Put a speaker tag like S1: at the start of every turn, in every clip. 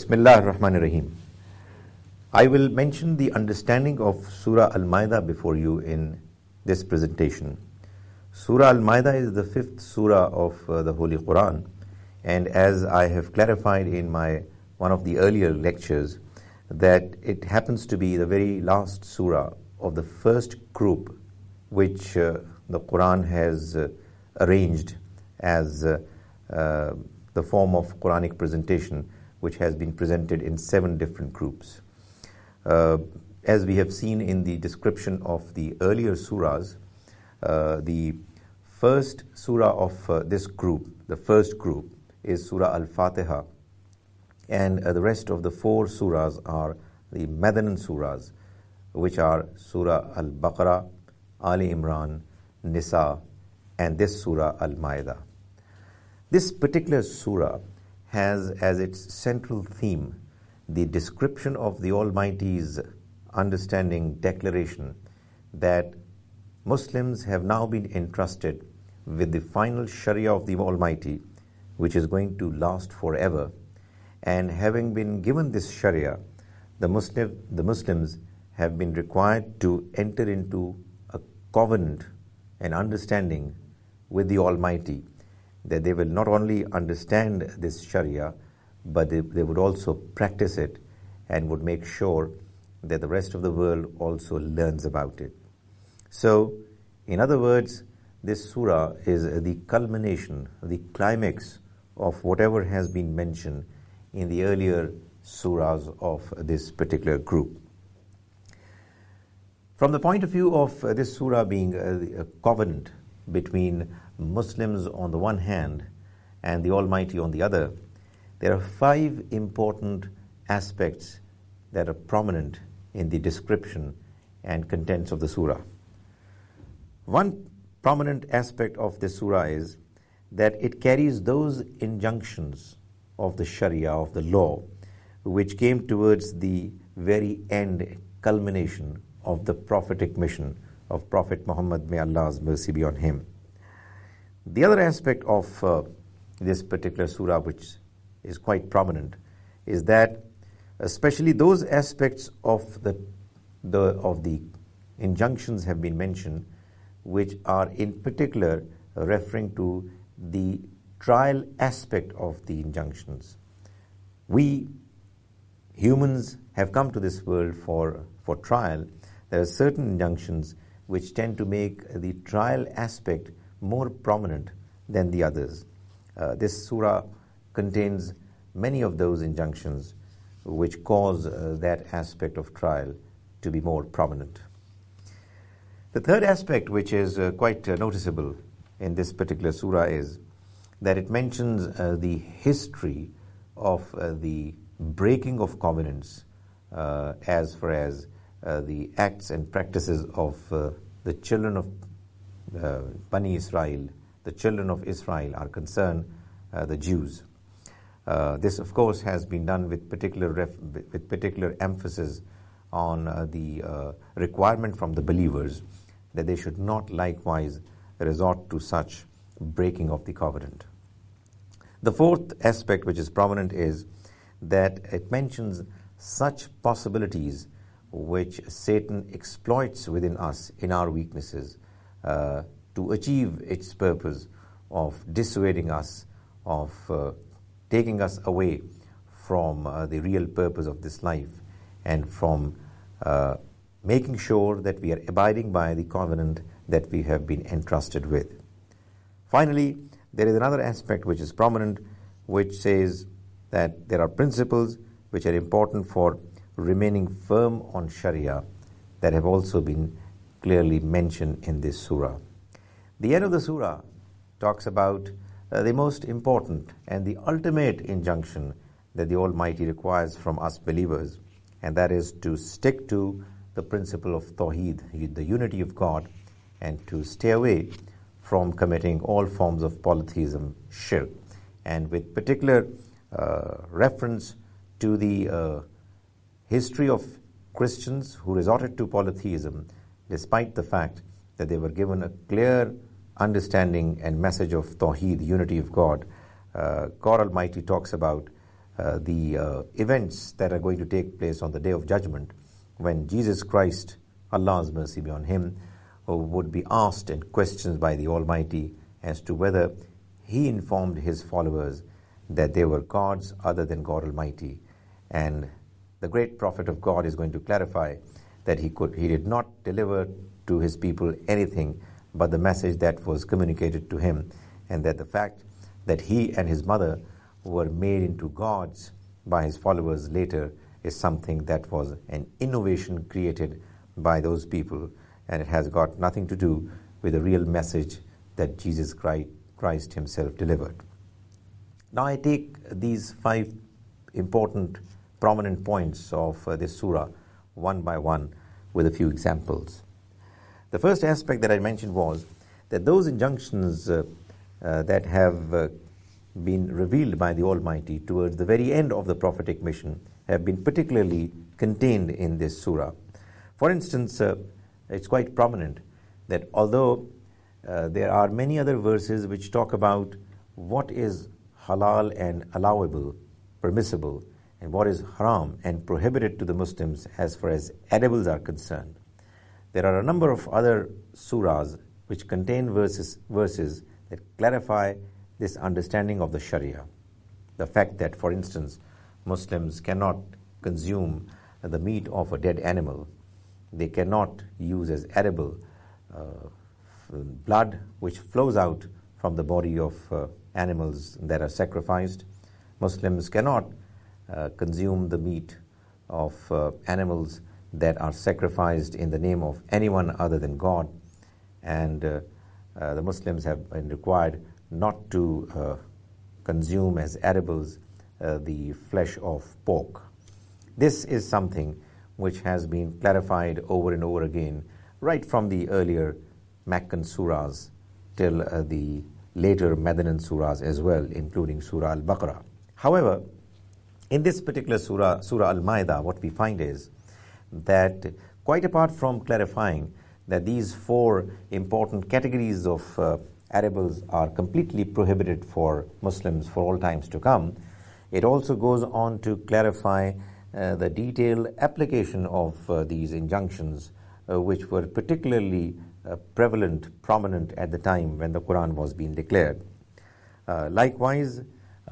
S1: Bismillah ar-Rahman ar-Rahim. I will mention the understanding of Surah Al-Ma'idah before you in this presentation. Surah Al-Ma'idah is the fifth surah of the Holy Quran, and as I have clarified in one of the earlier lectures, that it happens to be the very last surah of the first group which the Quran has arranged as the form of Quranic presentation, which has been presented in 7 different groups. As we have seen in the description of the earlier surahs, the first surah of this group, the first group, is Surah Al-Fatiha, and the rest of the 4 surahs are the Madanan surahs, which are Surah Al-Baqarah, Ali Imran, Nisa, and this Surah Al-Ma'idah. This particular surah has as its central theme the description of the Almighty's understanding declaration that Muslims have now been entrusted with the final Sharia of the Almighty, which is going to last forever. And having been given this Sharia, the Muslims have been required to enter into a covenant, an understanding with the Almighty, that they will not only understand this Sharia, but they would also practice it and would make sure that the rest of the world also learns about it. So, in other words, this surah is the culmination, the climax of whatever has been mentioned in the earlier surahs of this particular group. From the point of view of this surah being a covenant between Muslims on the one hand and the Almighty on the other, there are 5 important aspects that are prominent in the description and contents of the surah. One prominent aspect of this surah is that it carries those injunctions of the Sharia, of the law, which came towards the very end, culmination of the prophetic mission of Prophet Muhammad, may Allah's mercy be on him. The other aspect of this particular surah, which is quite prominent, is that especially those aspects of the injunctions have been mentioned, which are in particular referring to the trial aspect of the injunctions. We humans have come to this world for trial. There are certain injunctions which tend to make the trial aspect more prominent than the others. This surah contains many of those injunctions which cause that aspect of trial to be more prominent. The third aspect, which is quite noticeable in this particular surah, is that it mentions the history of the breaking of covenants as far as the acts and practices of the children of Bani Israel, the children of Israel are concerned, the Jews. This, of course, has been done with particular emphasis on the requirement from the believers that they should not likewise resort to such breaking of the covenant. The fourth aspect which is prominent is that it mentions such possibilities which Satan exploits within us in our weaknesses to achieve its purpose of dissuading us, of taking us away from the real purpose of this life, and from making sure that we are abiding by the covenant that we have been entrusted with. Finally, there is another aspect which is prominent, which says that there are principles which are important for remaining firm on Sharia that have also been clearly mentioned in this surah. The end of the surah talks about the most important and the ultimate injunction that the Almighty requires from us believers, and that is to stick to the principle of Tawheed, the unity of God, and to stay away from committing all forms of polytheism, shirk, and with particular reference to the history of Christians who resorted to polytheism despite the fact that they were given a clear understanding and message of Tawheed, unity of God. God Almighty talks about the events that are going to take place on the Day of Judgment, when Jesus Christ, Allah's mercy be on him, would be asked and questioned by the Almighty as to whether he informed his followers that there were gods other than God Almighty. And the great prophet of God is going to clarify that he did not deliver to his people anything but the message that was communicated to him, and that the fact that he and his mother were made into gods by his followers later is something that was an innovation created by those people, and it has got nothing to do with the real message that Jesus Christ himself delivered. Now I take these 5 important, prominent points of this surah one by one with a few examples. The first aspect that I mentioned was that those injunctions that have been revealed by the Almighty towards the very end of the prophetic mission have been particularly contained in this surah. For instance, it's quite prominent that although there are many other verses which talk about what is halal and allowable, permissible, and what is haram and prohibited to the Muslims as far as edibles are concerned, there are a number of other surahs which contain verses that clarify this understanding of the Sharia. The fact that, for instance, Muslims cannot consume the meat of a dead animal. They cannot use as edible blood which flows out from the body of animals that are sacrificed. Muslims cannot consume the meat of animals that are sacrificed in the name of anyone other than God. And the Muslims have been required not to consume as edibles the flesh of pork. This is something which has been clarified over and over again, right from the earlier Meccan surahs till the later Medinan surahs as well, including Surah Al-Baqarah. However, in this particular surah, Surah Al-Ma'idah, what we find is that quite apart from clarifying that these 4 important categories of edibles are completely prohibited for Muslims for all times to come, it also goes on to clarify the detailed application of these injunctions, which were particularly prevalent, prominent at the time when the Quran was being declared. Likewise,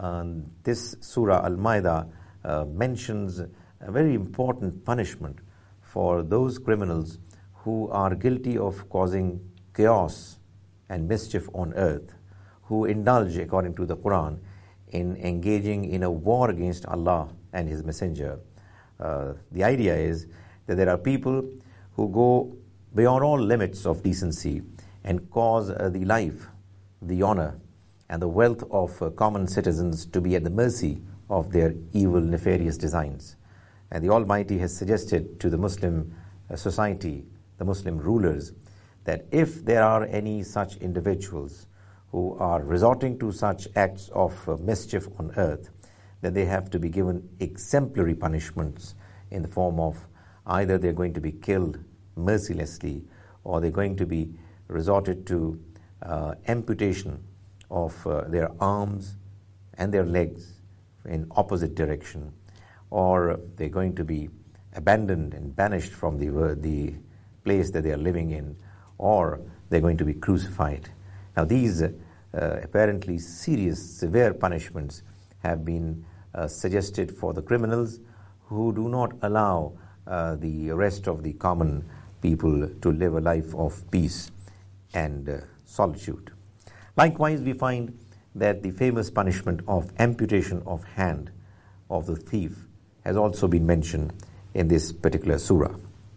S1: this Surah Al-Ma'idah mentions a very important punishment for those criminals who are guilty of causing chaos and mischief on earth, who indulge, according to the Quran, in engaging in a war against Allah and His Messenger. The idea is that there are people who go beyond all limits of decency and cause the life, the honor, and the wealth of common citizens to be at the mercy of their evil, nefarious designs. And the Almighty has suggested to the Muslim society, the Muslim rulers, that if there are any such individuals who are resorting to such acts of mischief on earth, that they have to be given exemplary punishments in the form of either they're going to be killed mercilessly, or they're going to be resorted to amputation of their arms and their legs in opposite direction, or they're going to be abandoned and banished from the place that they are living in, or they're going to be crucified. Now these apparently serious, severe punishments have been suggested for the criminals who do not allow the rest of the common people to live a life of peace and solitude. Likewise, we find that the famous punishment of amputation of hand of the thief has also been mentioned in this particular surah.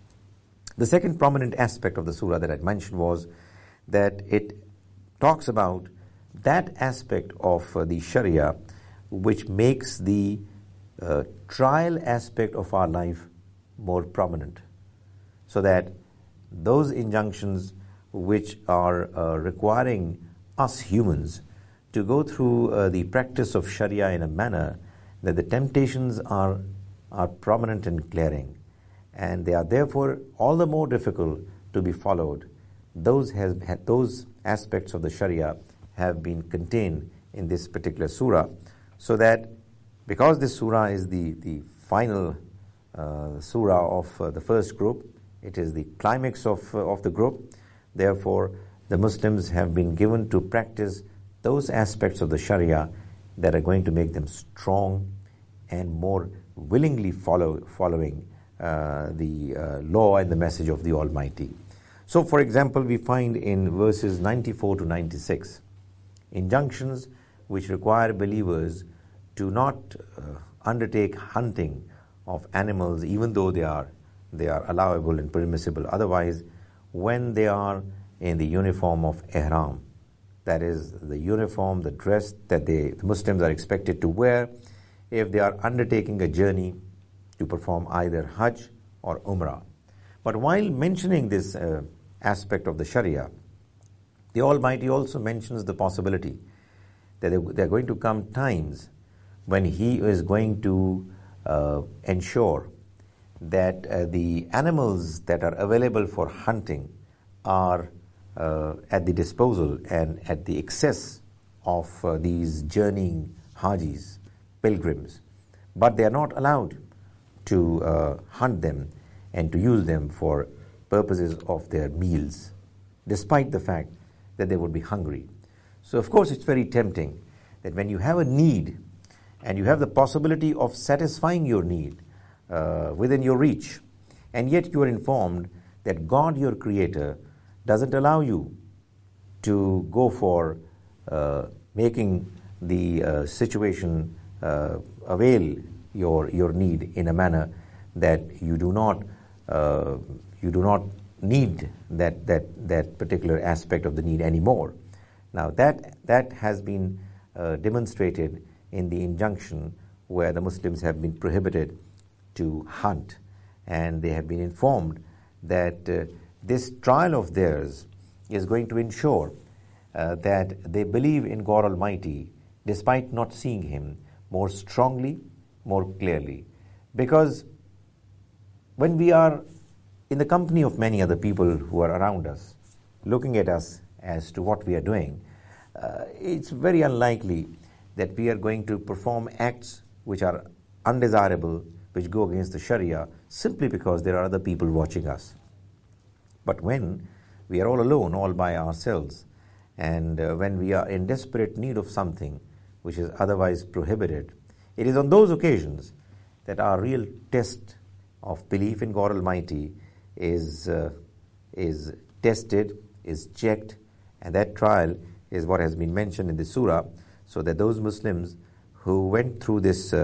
S1: The second prominent aspect of the surah that I mentioned was that it talks about that aspect of the Sharia which makes the trial aspect of our life more prominent, so that those injunctions which are requiring us humans to go through the practice of Sharia in a manner that the temptations are prominent and glaring, and they are therefore all the more difficult to be followed. Those aspects of the Sharia have been contained in this particular surah, so that Because this surah is the final surah of the first group, it is the climax of the group. Therefore, the Muslims have been given to practice those aspects of the Sharia that are going to make them strong and more willingly following the law and the message of the Almighty. So, for example, we find in verses 94 to 96 injunctions which require believers to not undertake hunting of animals, even though they are allowable and permissible. Otherwise, when they are in the uniform of ihram, that is the uniform, the dress that the Muslims are expected to wear if they are undertaking a journey to perform either Hajj or Umrah. But while mentioning this aspect of the Sharia, the Almighty also mentions the possibility that there are going to come times when He is going to ensure that the animals that are available for hunting are at the disposal and at the excess of these journeying Hajis, pilgrims, but they are not allowed to hunt them and to use them for purposes of their meals, despite the fact that they would be hungry. So of course it's very tempting that when you have a need and you have the possibility of satisfying your need within your reach, and yet you are informed that God, your Creator, doesn't allow you to go for making the situation avail your need in a manner that you do not need that particular aspect of the need anymore. Now that has been demonstrated in the injunction where the Muslims have been prohibited to hunt, and they have been informed that this trial of theirs is going to ensure that they believe in God Almighty despite not seeing Him more strongly, more clearly. Because when we are in the company of many other people who are around us, looking at us as to what we are doing, it's very unlikely that we are going to perform acts which are undesirable, which go against the Sharia, simply because there are other people watching us. But when we are all alone, all by ourselves, and when we are in desperate need of something which is otherwise prohibited, it is on those occasions that our real test of belief in God Almighty is tested, is checked, and that trial is what has been mentioned in the surah, so that those Muslims who went through this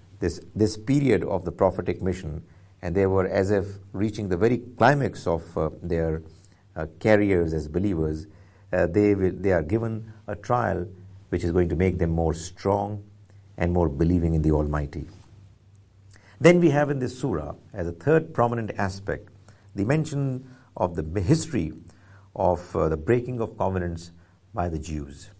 S1: period of the prophetic mission, and they were as if reaching the very climax of their careers as believers, they are given a trial which is going to make them more strong and more believing in the Almighty. Then we have in this surah, as a third prominent aspect, the mention of the history of the breaking of covenants by the Jews.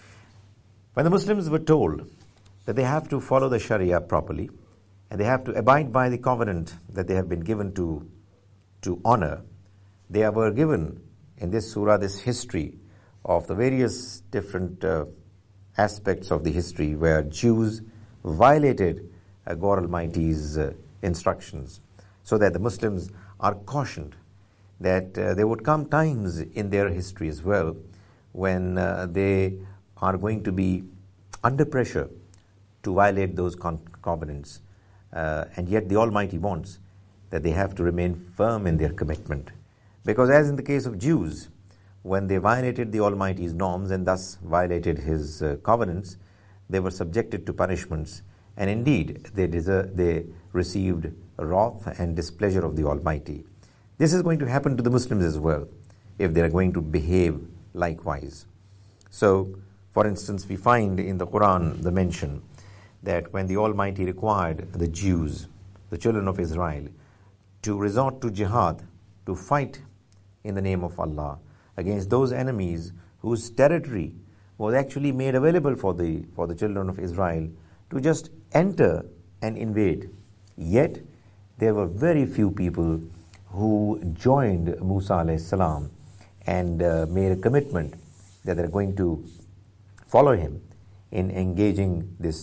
S1: When the Muslims were told that they have to follow the Sharia properly, and they have to abide by the covenant that they have been given to honor, they were given in this surah this history of the various different aspects of the history where Jews violated God Almighty's instructions, so that the Muslims are cautioned that there would come times in their history as well when they are going to be under pressure to violate those covenants, and yet the Almighty wants that they have to remain firm in their commitment. Because as in the case of Jews, when they violated the Almighty's norms and thus violated His covenants, they were subjected to punishments, and indeed they received wrath and displeasure of the Almighty. This is going to happen to the Muslims as well, if they are going to behave likewise. So, for instance, we find in the Quran the mention that when the Almighty required the Jews, the children of Israel, to resort to jihad, to fight in the name of Allah against those enemies whose territory was actually made available for the children of Israel to just enter and invade. Yet there were very few people who joined Musa alayhi salam and made a commitment that they're going to follow him in engaging this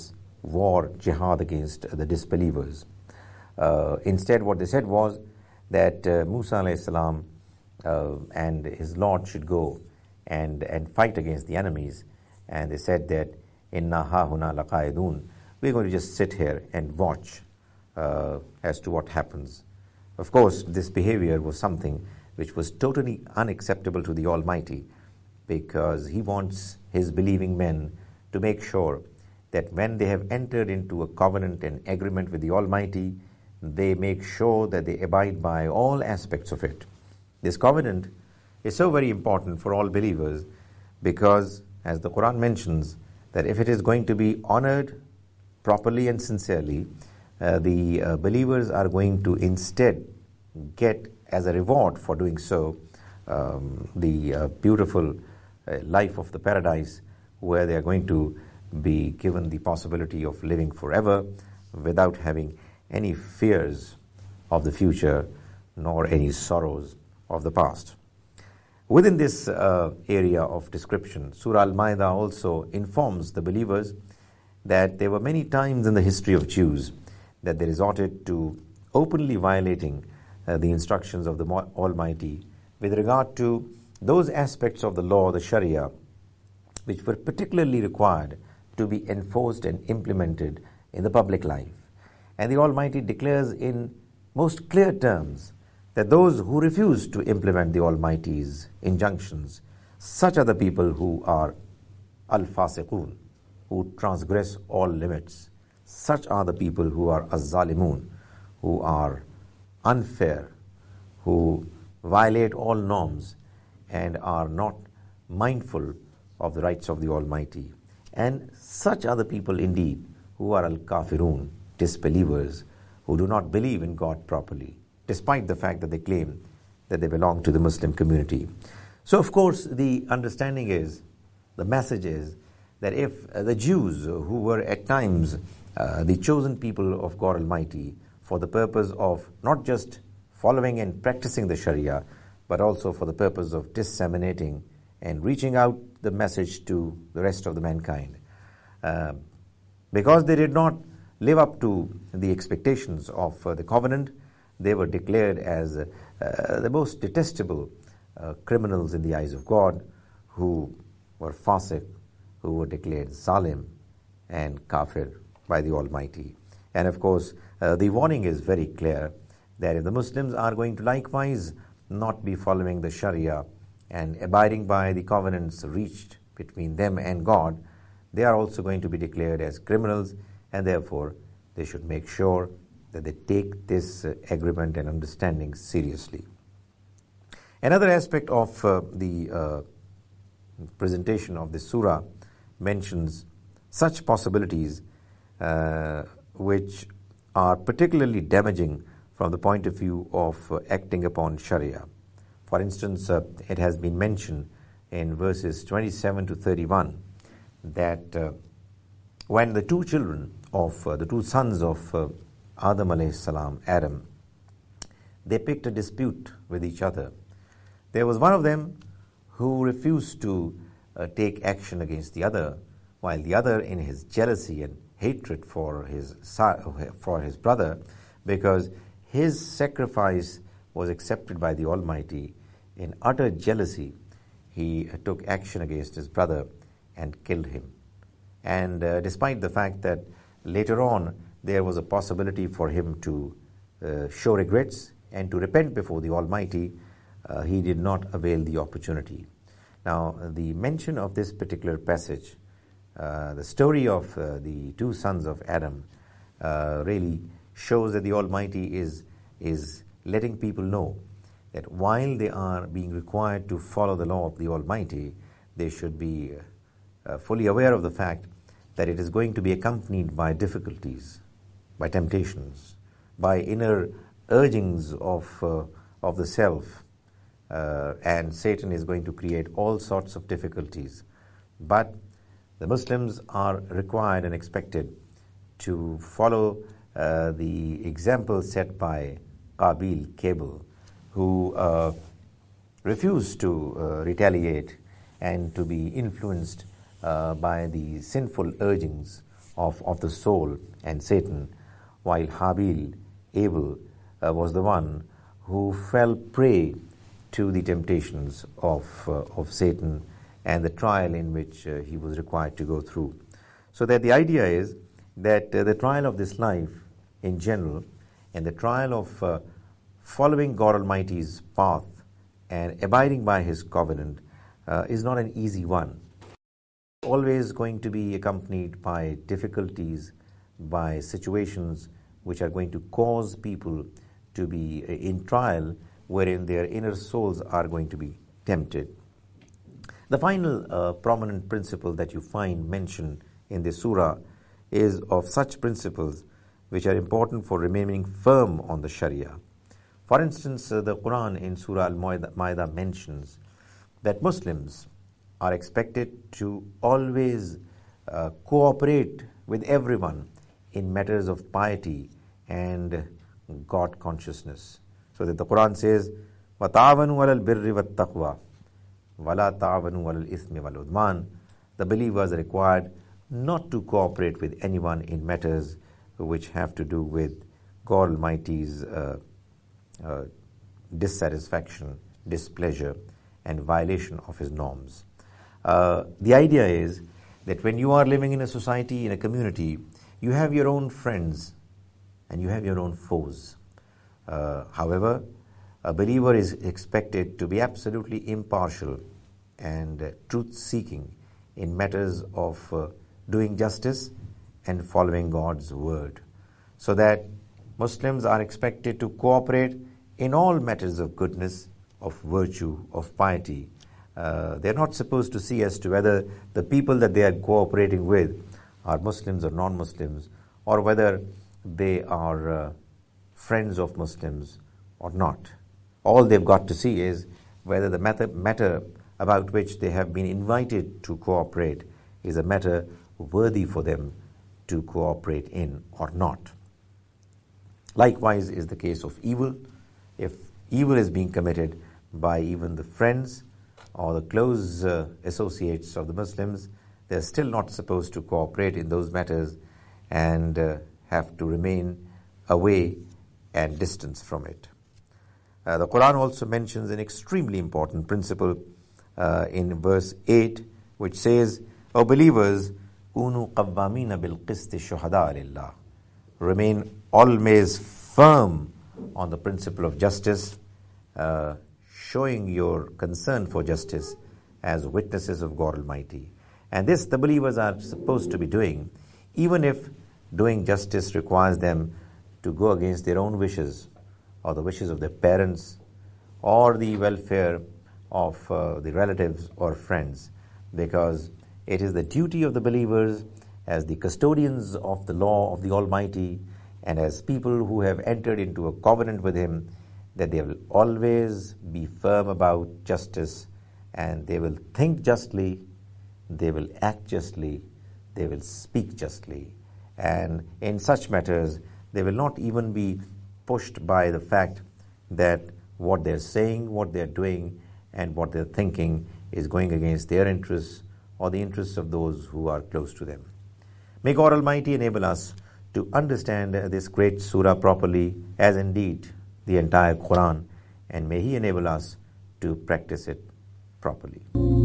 S1: war, jihad against the disbelievers. Instead, what they said was that Musa alayhi salam and his Lord should go and fight against the enemies. And they said that, Inna hahuna laqaidun, we're going to just sit here and watch as to what happens. Of course, this behavior was something which was totally unacceptable to the Almighty, because He wants His believing men to make sure that when they have entered into a covenant and agreement with the Almighty, they make sure that they abide by all aspects of it. This covenant is so very important for all believers, because, as the Quran mentions, that if it is going to be honored properly and sincerely, the believers are going to instead get, as a reward for doing so, the beautiful life of the paradise, where they are going to be given the possibility of living forever without having any fears of the future nor any sorrows of the past. Within this area of description, Surah Al-Ma'idah also informs the believers that there were many times in the history of Jews that they resorted to openly violating the instructions of the Almighty with regard to those aspects of the law, the Sharia, which were particularly required to be enforced and implemented in the public life. And the Almighty declares in most clear terms that those who refuse to implement the Almighty's injunctions, such are the people who are al-fasiqun, who transgress all limits. Such are the people who are az-zalimun, who are unfair, who violate all norms and are not mindful of the rights of the Almighty. And such are the people indeed who are al-kafirun, disbelievers, who do not believe in God properly, despite the fact that they claim that they belong to the Muslim community. So, of course, the understanding is, the message is, that if the Jews, who were at times the chosen people of God Almighty for the purpose of not just following and practicing the Sharia, but also for the purpose of disseminating and reaching out the message to the rest of the mankind, because they did not live up to the expectations of the covenant, they were declared as the most detestable criminals in the eyes of God, who were fasiq, who were declared zalim and kafir by the Almighty. And of course, the warning is very clear that if the Muslims are going to likewise not be following the Sharia and abiding by the covenants reached between them and God, they are also going to be declared as criminals, and therefore they should make sure that they take this agreement and understanding seriously. Another aspect of the presentation of this surah mentions such possibilities which are particularly damaging from the point of view of acting upon Sharia. For instance, it has been mentioned in verses 27 to 31 that when the two children of the two sons of Adam alayhi salam, Adam, they picked a dispute with each other. There was one of them who refused to take action against the other, while the other, in his jealousy and hatred for his brother, because his sacrifice was accepted by the Almighty, in utter jealousy, he took action against his brother and killed him. And despite the fact that later on there was a possibility for him to show regrets and to repent before the Almighty, he did not avail the opportunity. Now, the mention of this particular passage, the story of the two sons of Adam, really shows that the Almighty is letting people know that while they are being required to follow the law of the Almighty, they should be fully aware of the fact that it is going to be accompanied by difficulties, by temptations, by inner urgings of the self, and Satan is going to create all sorts of difficulties. But the Muslims are required and expected to follow the example set by Qabil, who refused to retaliate and to be influenced by the sinful urgings of the soul and Satan, while Abel, was the one who fell prey to the temptations of Satan and the trial in which he was required to go through. So that the idea is that the trial of this life in general and the trial of following God Almighty's path and abiding by His covenant is not an easy one. Always going to be accompanied by difficulties, by situations which are going to cause people to be in trial, wherein their inner souls are going to be tempted. The final prominent principle that you find mentioned in this surah is of such principles which are important for remaining firm on the Sharia. For instance, the Quran in Surah Al-Ma'idah mentions that Muslims are expected to always cooperate with everyone in matters of piety and God consciousness. So that the Quran says, وَتَعَوَنُوا عَلَى الْبِرِّ وَالتَّقْوَى وَلَا تَعَوَنُوا عَلَى الْإِثْمِ وَالْعُدْوَانِ. The believers are required not to cooperate with anyone in matters which have to do with God Almighty's dissatisfaction, displeasure, and violation of His norms. The idea is that when you are living in a society, in a community, you have your own friends and you have your own foes. However, a believer is expected to be absolutely impartial and truth-seeking in matters of doing justice and following God's word, so that Muslims are expected to cooperate in all matters of goodness, of virtue, of piety. They're not supposed to see as to whether the people that they are cooperating with are Muslims or non-Muslims, or whether they are friends of Muslims or not. All they've got to see is whether the matter about which they have been invited to cooperate is a matter worthy for them to cooperate in or not. Likewise is the case of evil. If evil is being committed by even the friends or the close associates of the Muslims, they're still not supposed to cooperate in those matters and have to remain away and distance from it. The Quran also mentions an extremely important principle in verse 8, which says, O believers, كُونُوا قَوَّامِينَ بِالْقِسْطِ شُهَدَاءَ لِلَّهِ. Remain always firm on the principle of justice, showing your concern for justice as witnesses of God Almighty. And this the believers are supposed to be doing, even if doing justice requires them to go against their own wishes or the wishes of their parents or the welfare of the relatives or friends, because it is the duty of the believers as the custodians of the law of the Almighty and as people who have entered into a covenant with Him, that they will always be firm about justice, and they will think justly, they will act justly, they will speak justly. And in such matters, they will not even be pushed by the fact that what they're saying, what they're doing, and what they're thinking is going against their interests or the interests of those who are close to them. May God Almighty enable us to understand this great surah properly, as indeed the entire Quran, and may He enable us to practice it properly.